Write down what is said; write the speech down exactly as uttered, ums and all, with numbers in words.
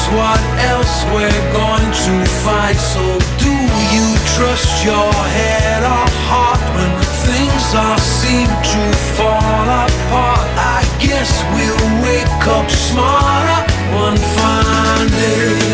what else we're going to fight. So do you trust your head or heart when things all seem to fall apart? I guess we'll wake up smarter one fine day.